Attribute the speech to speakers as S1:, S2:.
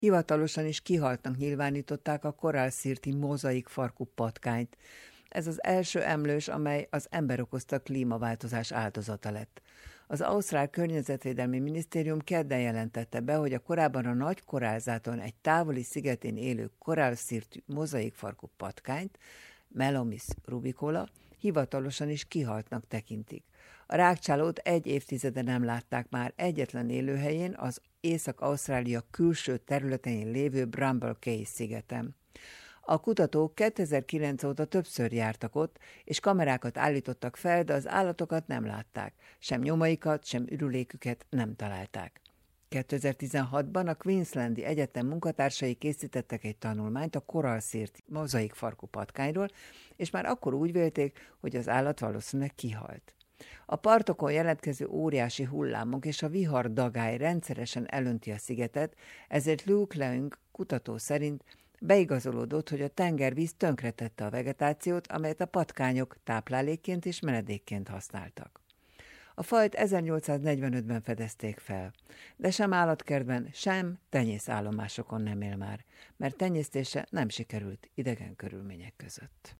S1: Hivatalosan is kihaltnak nyilvánították a korallszirti mozaikfarkú patkányt. Ez az első emlős, amely az ember okozta klímaváltozás áldozata lett. Az ausztrál környezetvédelmi minisztérium kedden jelentette be, hogy a korábban a nagy korallzáton egy távoli szigetén élő korallszirtű mozaikfarkú patkányt, Melomis rubicola, hivatalosan is kihaltnak tekintik. A rágcsálót 1 évtizede nem látták már egyetlen élőhelyén, az Észak-Ausztrália külső területein lévő Bramble Cay szigeten. A kutatók 2009 óta többször jártak ott, és kamerákat állítottak fel, de az állatokat nem látták, sem nyomaikat, sem ürüléküket nem találták. 2016-ban a Queenslandi Egyetem munkatársai készítettek egy tanulmányt a korallszirti mozaikfarkú patkányról, és már akkor úgy vélték, hogy az állat valószínűleg kihalt. A partokon jelentkező óriási hullámok és a vihar dagály rendszeresen elönti a szigetet, ezért Luke Leung kutató szerint beigazolódott, hogy a tengervíz tönkretette a vegetációt, amelyet a patkányok táplálékként és menedékként használtak. A fajt 1845-ben fedezték fel, de sem állatkertben, sem tenyészállomásokon nem él már, mert tenyésztése nem sikerült idegen körülmények között.